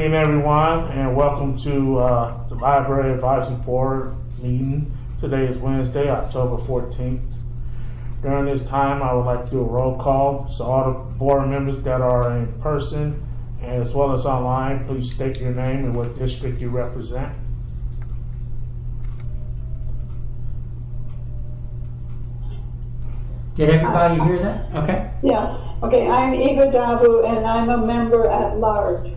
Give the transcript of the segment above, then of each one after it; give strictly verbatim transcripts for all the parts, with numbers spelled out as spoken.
evening, everyone, and welcome to uh, the Library Advisory Board meeting. Today is Wednesday, October fourteenth. During this time, I would like to do a roll call. So all the board members that are in person, and as well as online, please state your name and what district you represent. Did everybody hear that? Okay. Yes. Okay, I'm Eva Davu, and I'm a member at large.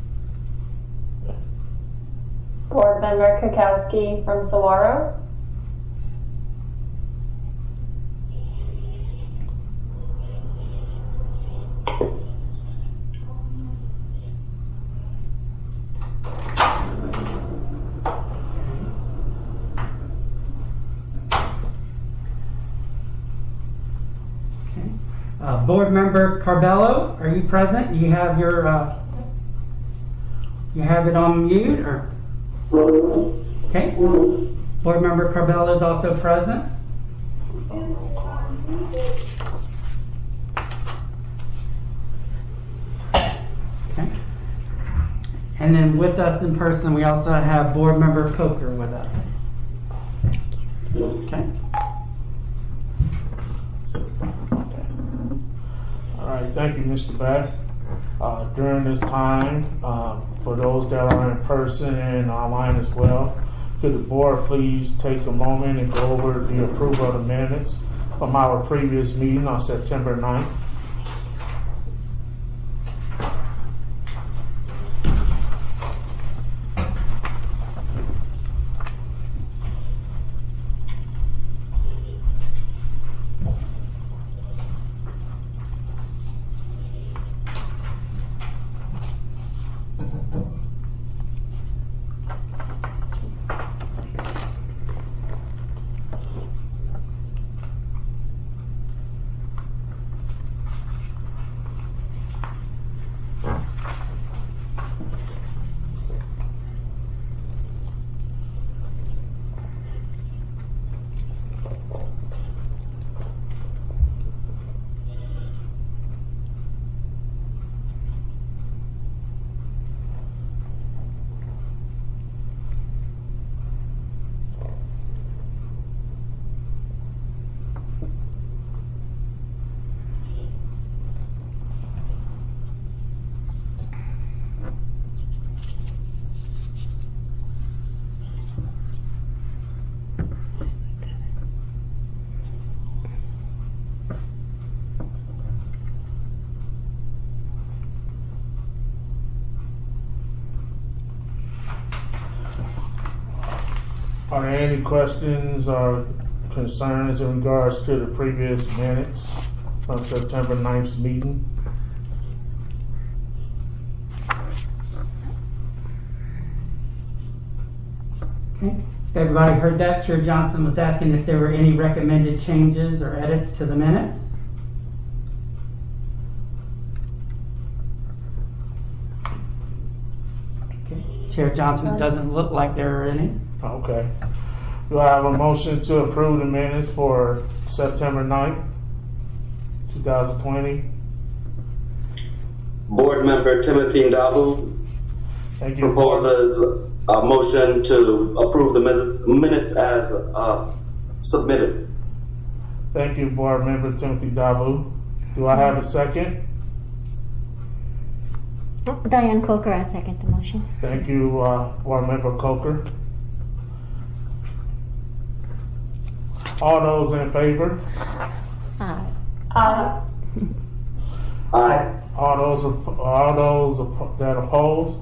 Board Member Kukowski from Saguaro. Uh, Board Member Carbello, are you present? You have your, uh, you have it on mute, or? Okay. Board Member Carbello is also present. Okay. And then with us in person, we also have Board Member Coker with us. Okay. All right, thank you, Mister Beck. Uh, during this time, uh, for those that are in person and online as well, could the board please take a moment and go over the approval of the minutes from our previous meeting on September ninth? Are there any questions or concerns in regards to the previous minutes from September ninth's meeting? Okay. Everybody heard that? Chair Johnson was asking if there were any recommended changes or edits to the minutes. Okay. Chair Johnson, it doesn't look like there are any. Okay. Do I have a motion to approve the minutes for September ninth, twenty twenty? Board Member Timothy Ndabu Thank you. proposes a motion to approve the minutes, minutes as uh, submitted. Thank you, Board Member Timothy Davu. Do I have a second? Diane Coker, I second the motion. Thank you, uh, Board Member Coker. All those in favor? Aye. Aye. Aye. All those, all those that oppose?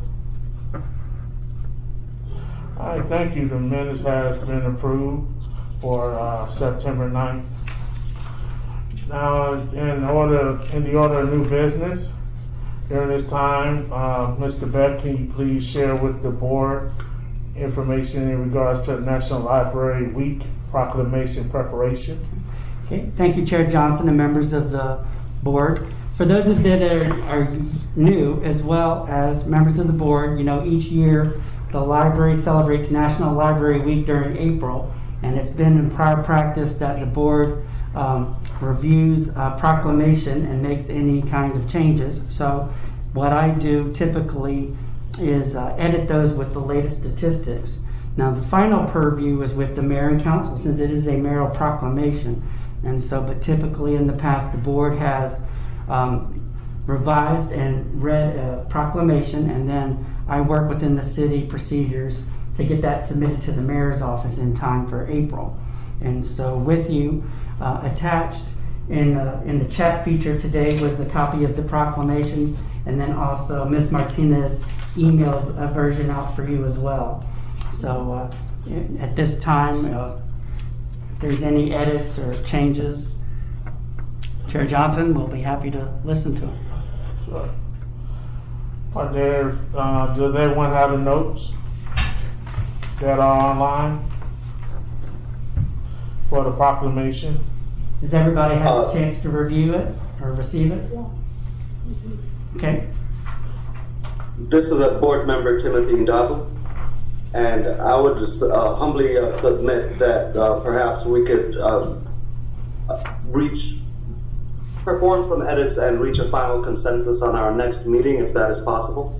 All right, thank you. The minutes has been approved for uh, September ninth. Now, in order, in the order of new business, during this time, uh, Mister Beck, can you please share with the board information in regards to the National Library Week proclamation preparation? Okay, thank you, Chair Johnson and members of the board. For those of that are, are new, as well as members of the board, you know, each year the library celebrates National Library Week during April, and it's been in prior practice that the board um, reviews a proclamation and makes any kind of changes. So what I do typically is uh, edit those with the latest statistics. Now, the final purview is with the mayor and council, since it is a mayoral proclamation. And so, but typically in the past, the board has um, revised and read a proclamation, and then I work within the city procedures to get that submitted to the mayor's office in time for April. And so with you, uh, attached in, uh, in the chat feature today was a copy of the proclamation, and then also Miz Martinez emailed a version out for you as well. So uh, at this time, uh, if there's any edits or changes, Chair Johnson will be happy to listen to them. Sure. Are there, uh, does everyone have the notes that are online for the proclamation? Does everybody have Uh, a chance to review it or receive it? Okay. This is a board member, Timothy Ndabu, and I would just uh, humbly uh, submit that uh, perhaps we could um, uh, reach, perform some edits and reach a final consensus on our next meeting, if that is possible.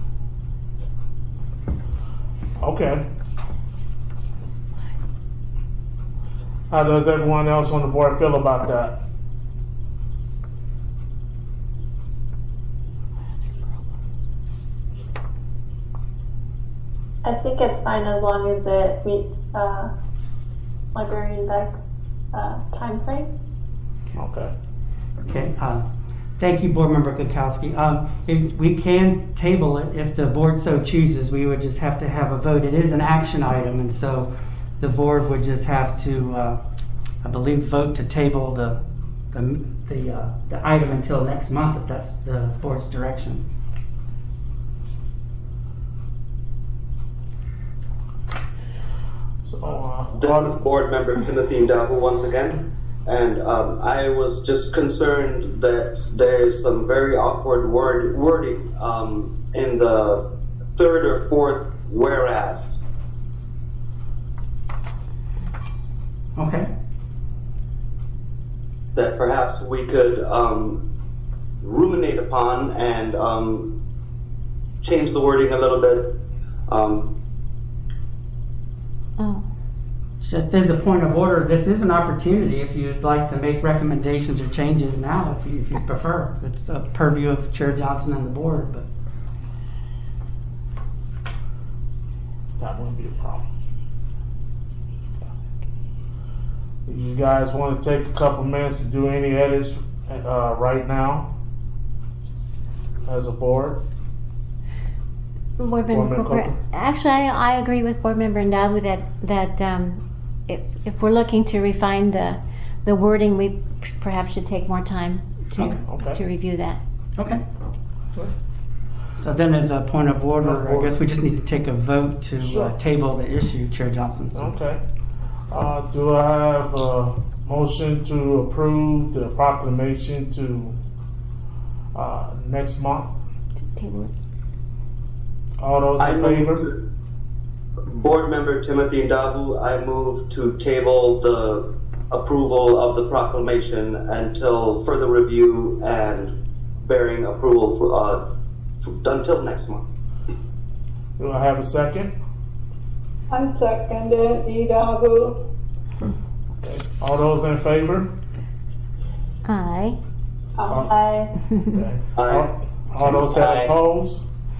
Okay. How does everyone else on the board feel about that? I think it's fine as long as it meets uh, Librarian Beck's uh, time frame. Okay. Okay. Uh, thank you, Board Member Kukowski. Um, if we can table it, if the board so chooses, we would just have to have a vote. It is an action item, and so the board would just have to, uh, I believe, vote to table the the the, uh, the item until next month, if that's the board's direction. So, uh, This is board member Timothy Ndabu once again, and um, I was just concerned that there is some very awkward word wording um, in the third or fourth whereas. Okay. That perhaps we could um, ruminate upon and um, change the wording a little bit. Um, Oh, Just as a point of order, this is an opportunity if you'd like to make recommendations or changes now, if you, if you prefer. It's a purview of Chair Johnson and the board, but that wouldn't be a problem. You guys want to take a couple minutes to do any edits uh, right now as a board? Board Board Member Member Coker. Coker. Actually, I, I agree with Board Member Ndabu that that um, if if we're looking to refine the the wording, we p- perhaps should take more time to Okay. Okay. to review that. okay. So then as a point of order, Point of I order. guess we just need to take a vote to Sure. uh, table the issue, Chair Johnson. Okay. Uh, do I have a motion to approve the proclamation to uh, next month? To table it. All those I in move favor? to- Board member Timothy Ndabu, I move to table the approval of the proclamation until further review and bearing approval for, uh, for, until next month. Do I have a second? I second it, Idaho. Okay. All those in favor? Aye. Um, I Okay. Aye. All, all those that Aye. oppose?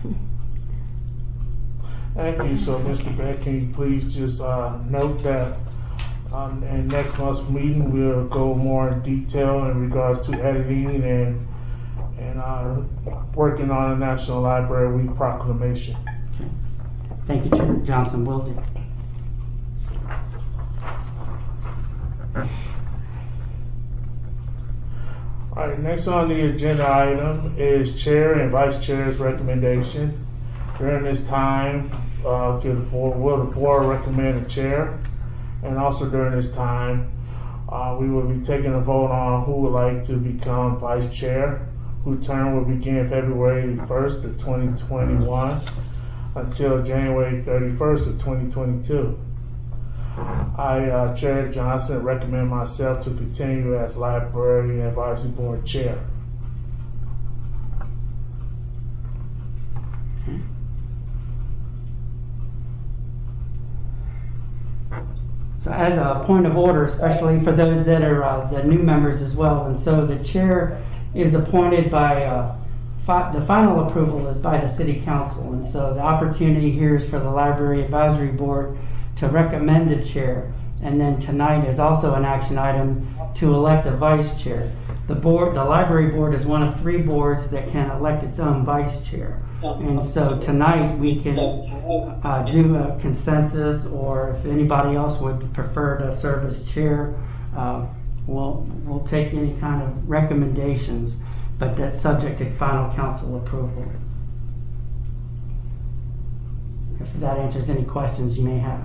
Thank you. So, Mister Beck, can you please just uh, note that um, in next month's meeting we'll go more in detail in regards to editing and and uh, working on the National Library Week proclamation. Thank you, Chair Johnson. Will do. All right, next on the agenda item is Chair and Vice Chair's recommendation. During this time, uh, could the board, will the board recommend a chair? And also during this time, uh, we will be taking a vote on who would like to become Vice Chair, whose term will begin February first of twenty twenty-one until January thirty-first of twenty twenty-two. I, uh, Chair Johnson, recommend myself to continue as Library Advisory Board Chair. So as a point of order, especially for those that are uh, the new members as well, and so the chair is appointed by, uh, fi- the final approval is by the city council, and so the opportunity here is for the library advisory board to recommend a chair, and then tonight is also an action item to elect a vice chair. The board, the library board is one of three boards that can elect its own vice chair. And so tonight we can uh, do a consensus, or if anybody else would prefer to serve as chair, uh, we'll, we'll take any kind of recommendations, but that's subject to final council approval. If that answers any questions you may have.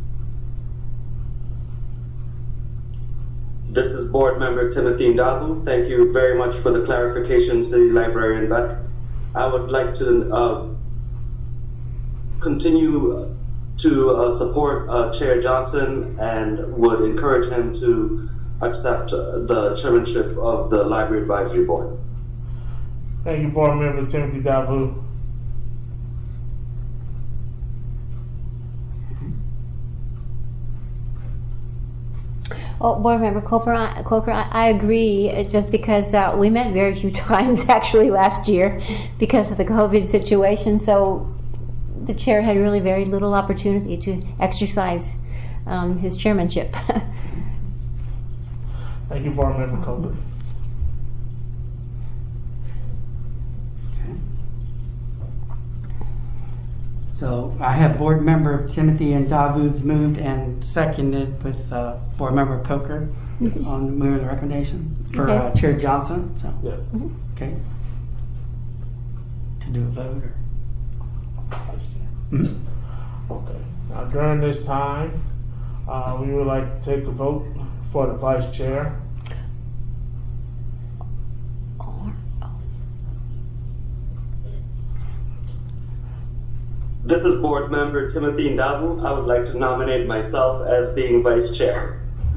This is Board Member Timothy Ndabu. Thank you very much for the clarification, City Librarian Beck. I would like to uh, continue to uh, support uh, Chair Johnson and would encourage him to accept uh, the chairmanship of the Library Advisory Board. Thank you, Board Member Timothy Davu. Oh, Board Member Coker, I, Coker, I, I agree, uh, just because uh, we met very few times actually last year because of the COVID situation, so the chair had really very little opportunity to exercise um, his chairmanship. Thank you, Board Member Coker. So I have Board Member Timothy Ndavu's moved and seconded with uh, Board Member Coker Yes. on moving the recommendation for Okay. uh, Chair Johnson. So Yes. okay, to do a vote or. Vice Chair. Mhm. Okay. Now, during this time, uh, we would like to take a vote for the Vice Chair. This is Board Member Timothy Ndabu. I would like to nominate myself as being Vice Chair.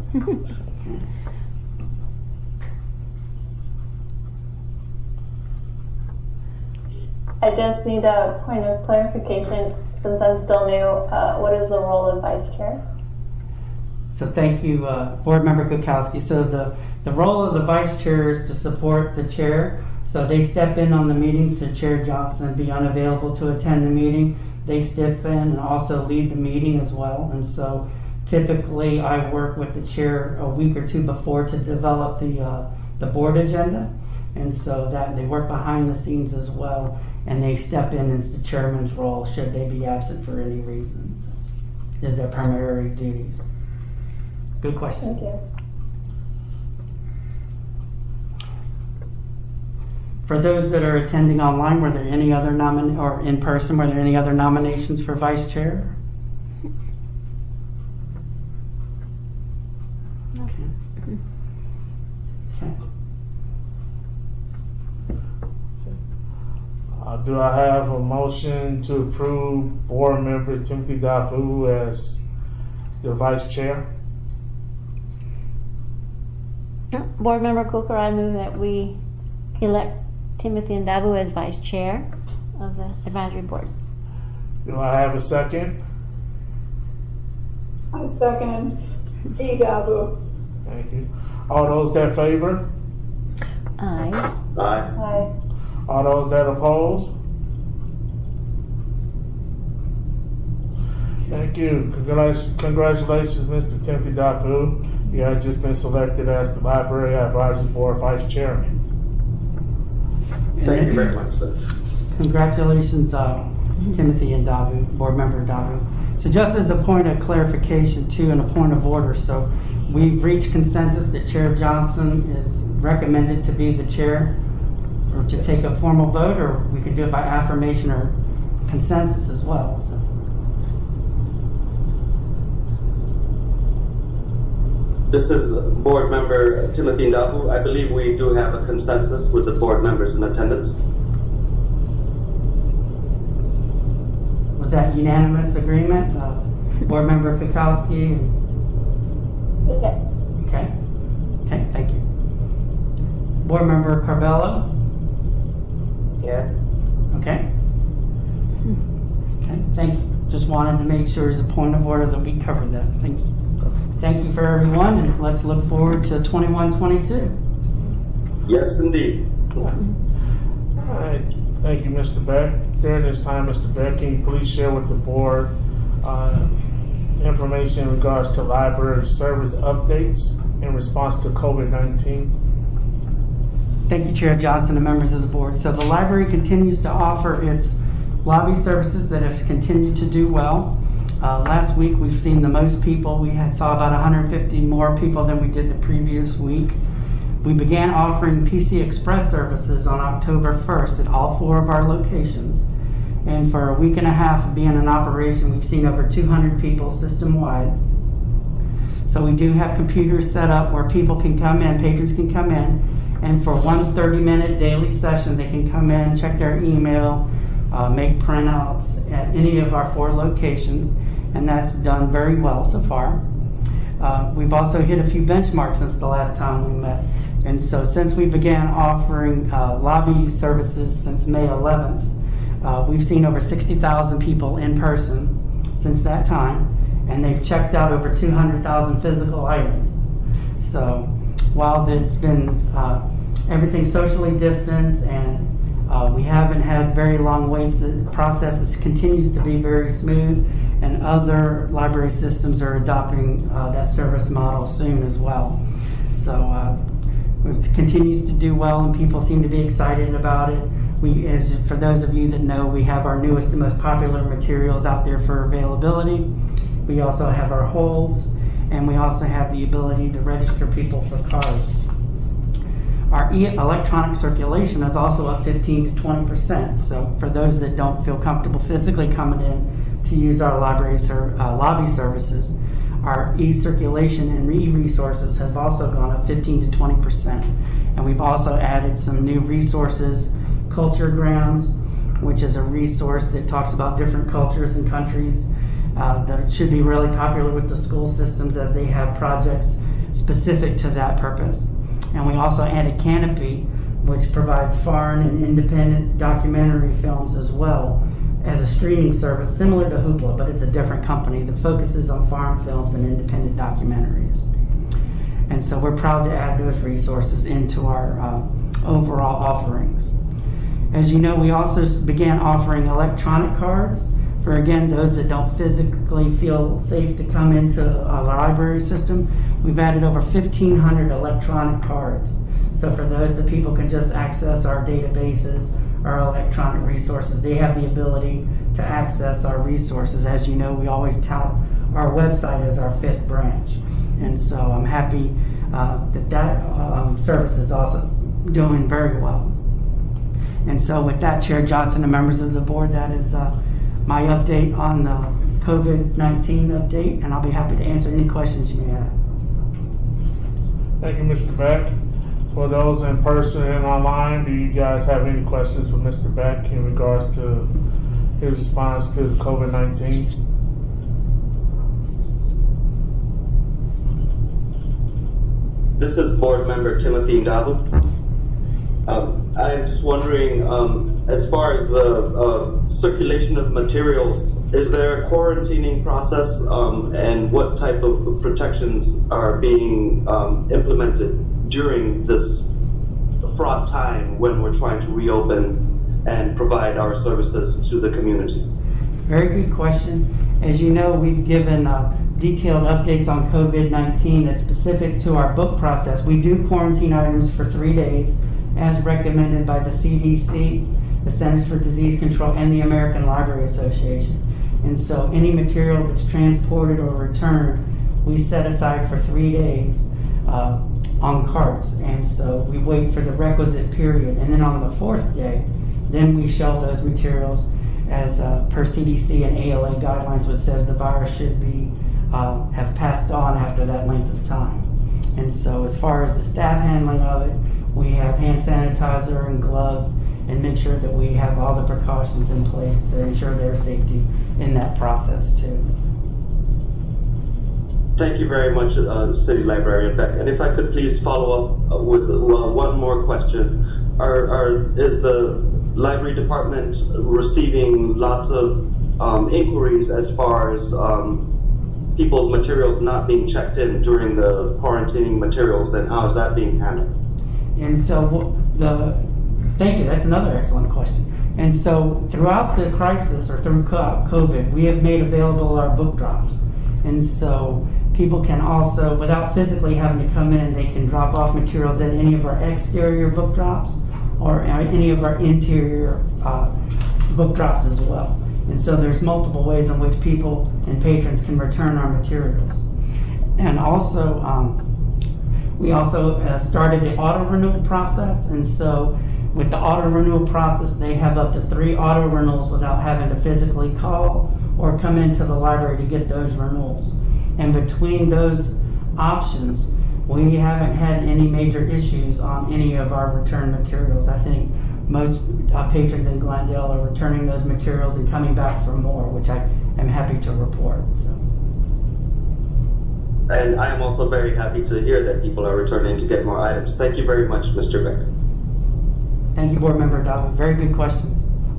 I just need a point of clarification since I'm still new. Uh, what is the role of vice chair? So thank you, uh, Board Member Kukowski. So the, the role of the vice chair is to support the chair. So they step in on the meeting, so Chair Johnson be unavailable to attend the meeting. They step in and also lead the meeting as well. And so typically I work with the chair a week or two before to develop the, uh, the board agenda. And so that they work behind the scenes as well. And they step in as the chairman's role should they be absent for any reason. Is their primary duties. Good question. Thank you. For those that are attending online, were there any other nomin or in person, were there any other nominations for vice chair? Okay. Okay. Uh, do I have a motion to approve Board Member Timothy Davu as the Vice Chair? Board Member Coker, I move that we elect Timothy Ndavu as Vice Chair of the Advisory Board. Do I have a second? I second E. Dabu. Thank you. All those that favor? Aye. Aye. Aye. All those that oppose? Thank you. Congratulations, congratulations, Mister Timothy Davu. You have just been selected as the Library Advisory Board Vice Chairman. Thank you very much, sir. Congratulations, uh, Timothy Ndavu, Board Member Ndavu. So just as a point of clarification too, and a point of order, so we've reached consensus that Chair Johnson is recommended to be the chair, or to take a formal vote, or we could do it by affirmation or consensus as well. So. This is Board Member Timothy Ndabu. I believe we do have a consensus with the board members in attendance. Was that unanimous agreement? Uh, Board Member Kukowski? Yes. Okay. Okay, thank you. Board Member Carbello? Yeah. Okay. Okay, thank you. Just wanted to make sure as a point of order that we covered that. Thank you. thank you for everyone, and let's look forward to twenty-one twenty-two. Yes, indeed. All right. Thank you, Mister Beck. During this time, Mister Beck, can you please share with the board uh, information in regards to library service updates in response to COVID nineteen? Thank you, Chair Johnson and members of the board. So the library continues to offer its lobby services that have continued to do well. Uh, last week, we've seen the most people. We had, saw about one hundred fifty more people than we did the previous week. We began offering P C Express services on October first at all four of our locations. And for a week and a half of being in operation, we've seen over two hundred people system-wide. So we do have computers set up where people can come in, patrons can come in, and for one thirty-minute daily session, they can come in, check their email, uh, make printouts at any of our four locations, and that's done very well so far. Uh, we've also hit a few benchmarks since the last time we met. And so since we began offering uh, lobby services since May eleventh, uh, we've seen over sixty thousand people in person since that time, and they've checked out over two hundred thousand physical items. So while it's been uh, everything socially distanced and uh, we haven't had very long waits, the process is, continues to be very smooth, and other library systems are adopting uh, that service model soon as well. So uh, it continues to do well, and people seem to be excited about it. We, as for those of you that know, we have our newest and most popular materials out there for availability. We also have our holds, and we also have the ability to register people for cards. Our e-electronic circulation is also up fifteen to twenty percent. So for those that don't feel comfortable physically coming in to use our library ser- uh, lobby services, our e-circulation and e-resources have also gone up fifteen to twenty percent. And we've also added some new resources, Culture Grounds, which is a resource that talks about different cultures and countries. Uh, that should be really popular with the school systems as they have projects specific to that purpose. And we also added Canopy, which provides foreign and independent documentary films as well as a streaming service similar to Hoopla, but it's a different company that focuses on foreign films and independent documentaries. And so we're proud to add those resources into our uh, overall offerings. As you know, we also began offering electronic cards for, again, those that don't physically feel safe to come into a library system. We've added over fifteen hundred electronic cards. So for those that people can just access our databases, our electronic resources, they have the ability to access our resources. As you know, we always tout our website as our fifth branch. And so I'm happy uh, that that um, service is also doing very well. And so with that, Chair Johnson and members of the board, that is uh, my update on the COVID nineteen update, and I'll be happy to answer any questions you may have. Thank you, Mister Beck. For those in person and online, do you guys have any questions for Mister Beck in regards to his response to COVID nineteen? This is board member Timothy Ndabu. Um, I'm just wondering, um, as far as the uh, circulation of materials, is there a quarantining process, um, and what type of protections are being um, implemented during this fraught time when we're trying to reopen and provide our services to the community? Very good question. As you know, we've given uh, detailed updates on COVID nineteen that's specific to our book process. We do quarantine items for three days as recommended by the C D C, the Centers for Disease Control, and the American Library Association. And so any material that's transported or returned, we set aside for three days uh, on carts. And so we wait for the requisite period. And then on the fourth day, then we shelve those materials as uh, per C D C and A L A guidelines, which says the virus should be uh, have passed on after that length of time. And so as far as the staff handling of it, we have hand sanitizer and gloves, and make sure that we have all the precautions in place to ensure their safety in that process too. Thank you very much, uh, City Librarian Beck. And if I could please follow up uh, with uh, one more question. Are, are, is the Library Department receiving lots of um, inquiries as far as um, people's materials not being checked in during the quarantining materials, then how is that being handled? And so the, thank you, that's another excellent question. And so throughout the crisis, or through COVID, we have made available our book drops. And so people can also, without physically having to come in, they can drop off materials at any of our exterior book drops or any of our interior uh, book drops as well. And so there's multiple ways in which people and patrons can return our materials. And also, um, we also uh, started the auto renewal process. And so with the auto renewal process, they have up to three auto renewals without having to physically call or come into the library to get those renewals. And between those options, we haven't had any major issues on any of our return materials. I think most uh, patrons in Glendale are returning those materials and coming back for more, which I am happy to report. So. And I am also very happy to hear that people are returning to get more items. Thank you very much, Mister Beck. Thank you, Board Member Davu. Very good questions.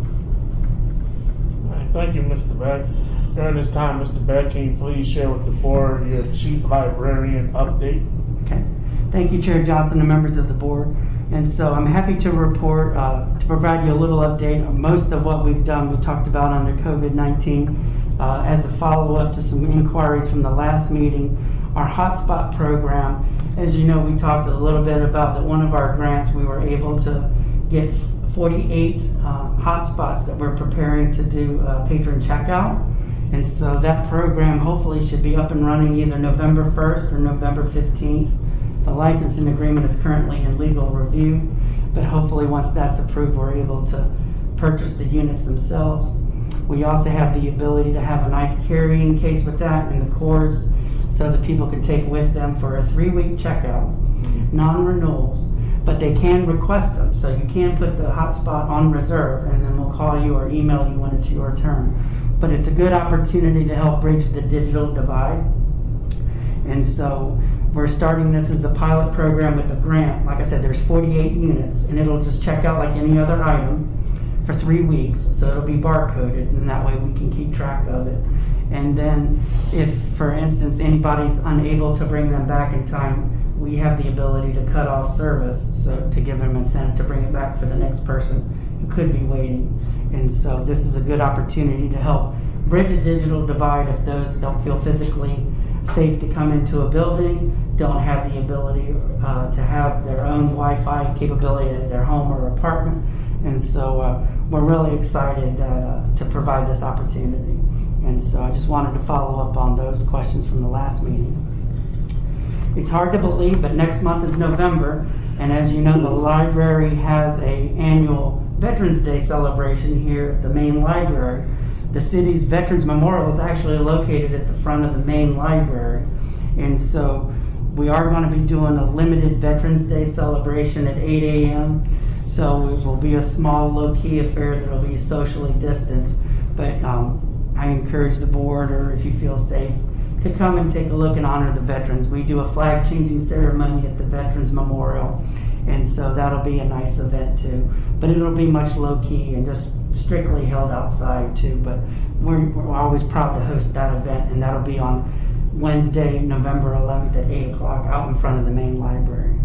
All right, thank you, Mister Beck. During this time, Mister Beck, can you please share with the board your Chief Librarian update? Okay. Thank you, Chair Johnson and members of the board. And so I'm happy to report, uh, to provide you a little update on most of what we've done, we talked about under COVID nineteen. Uh, as a follow-up to some inquiries from the last meeting, our hotspot program, as you know, we talked a little bit about that one of our grants, we were able to get forty-eight uh, hotspots that we're preparing to do uh, patron checkout. And so that program hopefully should be up and running either November first or November fifteenth. The licensing agreement is currently in legal review, but hopefully once that's approved, we're able to purchase the units themselves. We also have the ability to have a nice carrying case with that and the cords so that people can take with them for a three-week checkout, non-renewals, but they can request them. So you can put the hotspot on reserve and then we'll call you or email you when it's your turn. But it's a good opportunity to help bridge the digital divide. And so we're starting this as a pilot program with a grant. Like I said, there's forty-eight units, and it'll just check out like any other item for three weeks. So it'll be barcoded, and that way we can keep track of it. And then if, for instance, anybody's unable to bring them back in time, we have the ability to cut off service, so to give them incentive to bring it back for the next person who could be waiting. And so this is a good opportunity to help bridge the digital divide if those don't feel physically safe to come into a building, don't have the ability uh, to have their own Wi-Fi capability at their home or apartment. And so uh, we're really excited uh, to provide this opportunity. And so I just wanted to follow up on those questions from the last meeting. It's hard to believe, but next month is November, and as you know, the library has an annual Veterans Day celebration here at the main library. The city's Veterans Memorial is actually located at the front of the main library. And so we are going to be doing a limited Veterans Day celebration at eight a.m. So it will be a small, low-key affair that will be socially distanced. But um, I encourage the board, or if you feel safe, to come and take a look and honor the veterans. We do a flag-changing ceremony at the Veterans Memorial. And so that'll be a nice event too. But it'll be much low-key and just strictly held outside too, but we're, we're always proud to host that event, and that'll be on Wednesday, November eleventh at eight o'clock out in front of the main library.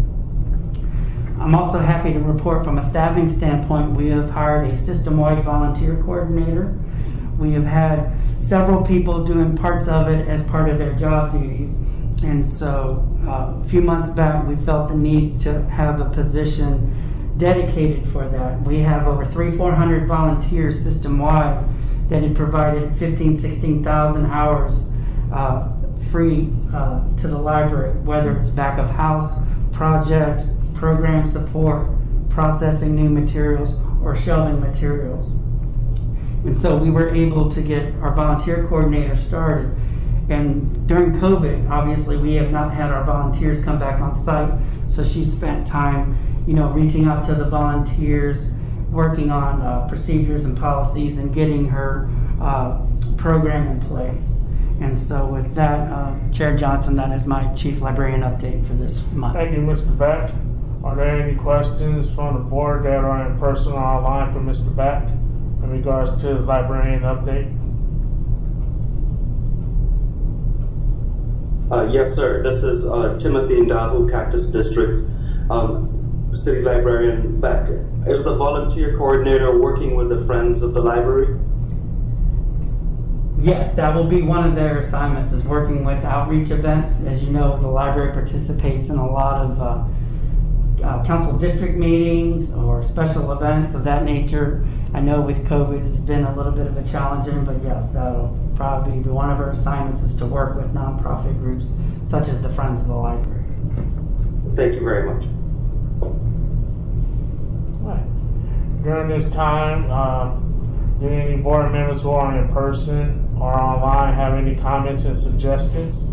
I'm also happy to report from a staffing standpoint, we have hired a system-wide volunteer coordinator. We have had several people doing parts of it as part of their job duties, and so uh, a few months back we felt the need to have a position dedicated for that. We have over three, four hundred volunteers system-wide that have provided fifteen, sixteen thousand hours uh, free uh, to the library, whether it's back of house projects, program support, processing new materials, or shelving materials. And so we were able to get our volunteer coordinator started. And during COVID, obviously, we have not had our volunteers come back on site, so she spent time you know, reaching out to the volunteers, working on uh, procedures and policies, and getting her uh, program in place. And so with that, uh, Chair Johnson, that is my Chief Librarian update for this month. Thank you, Mister Beck. Are there any questions from the board that are in person or online for Mister Beck in regards to his librarian update? Uh, yes, sir. This is uh, Timothy Ndahu, Cactus District, um, City Librarian Beck. Is the volunteer coordinator working with the Friends of the Library? Yes, that will be one of their assignments, is working with outreach events. As you know, the library participates in a lot of uh, uh, council district meetings or special events of that nature. I know with COVID it's been a little bit of a challenge, but yes, that'll probably be one of our assignments, is to work with nonprofit groups such as the Friends of the Library. Thank you very much. Right. During this time, uh, do any board members who are in person or online have any comments and suggestions?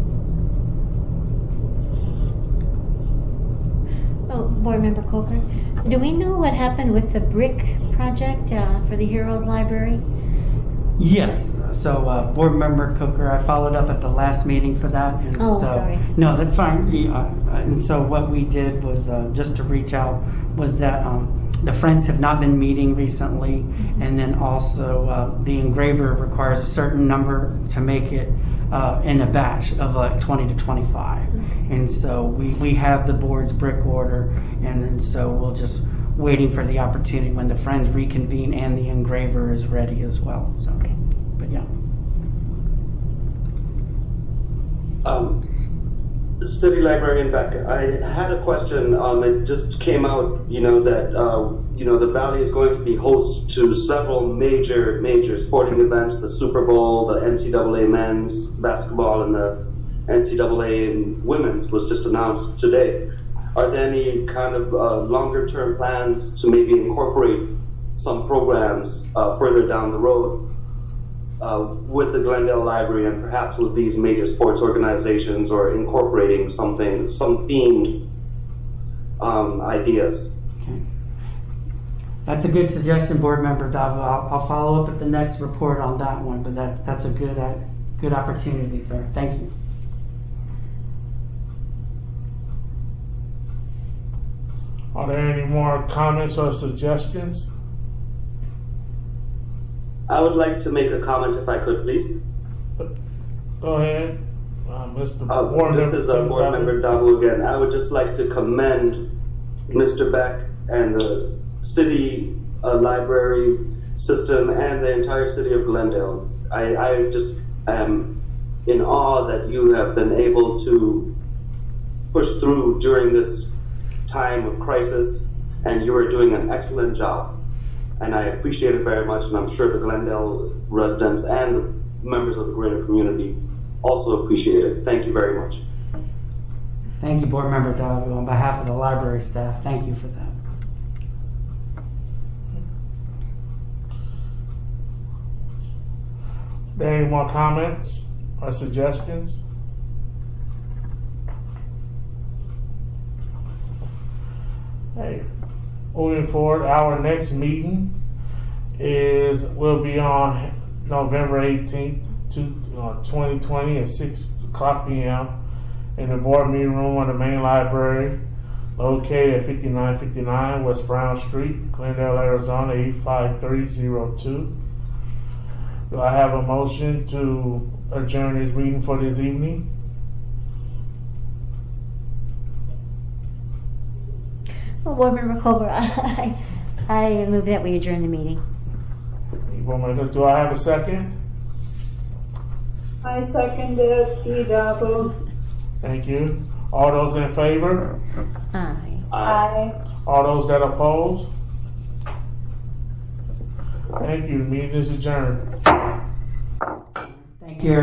Oh, Board Member Coker, do we know what happened with the brick project uh, for the Heroes Library? Yes. So, uh, Board Member Coker, I followed up at the last meeting for that. And Oh, so, sorry. No, that's fine. Yeah, uh, and so what we did was uh, just to reach out was that um, the Friends have not been meeting recently, and then also uh, the engraver requires a certain number to make it uh, in a batch of like twenty to twenty-five. And so we, we have the board's brick order, and then so we'll just waiting for the opportunity when the Friends reconvene and the engraver is ready as well. So, Okay. but yeah. Um, City Librarian Beck, I had a question. Um, it just came out, you know, that uh, you know the Valley is going to be host to several major, major sporting events: the Super Bowl, the N C double A men's basketball, and the N C double A women's was just announced today. Are there any kind of uh, longer-term plans to maybe incorporate some programs uh, further down the road uh, with the Glendale Library and perhaps with these major sports organizations, or incorporating something, some themed um, ideas? Okay. That's a good suggestion, Board Member Davo. I'll, I'll follow up at the next report on that one, but that, that's a good uh, good opportunity there. Thank you. Are there any more comments or suggestions? I would like to make a comment, if I could, please. Go ahead, uh, Mister Uh, Board this Member. is uh, Board Member Dabu again. I would just like to commend Mister Beck and the city uh, library system and the entire city of Glendale. I, I just am in awe that you have been able to push through during this time of crisis, and you are doing an excellent job. And I appreciate it very much, and I'm sure the Glendale residents and the members of the greater community also appreciate it. Thank you very much. Thank you, Board Member Davo. On behalf of the library staff, thank you for that. Any more comments or suggestions? Hey, moving forward, our next meeting is will be on November eighteenth, twenty twenty at six o'clock p m in the board meeting room of the main library, located at fifty-nine fifty-nine West Brown Street, Glendale, Arizona eight five three zero two. Do I have a motion to adjourn this meeting for this evening? Well, Board Member Culver, I, I move that we adjourn the meeting. Do I have a second? I second it, E. Dabu. Thank you. All those in favor? Aye. Aye. All those that oppose? Thank you. The meeting is adjourned.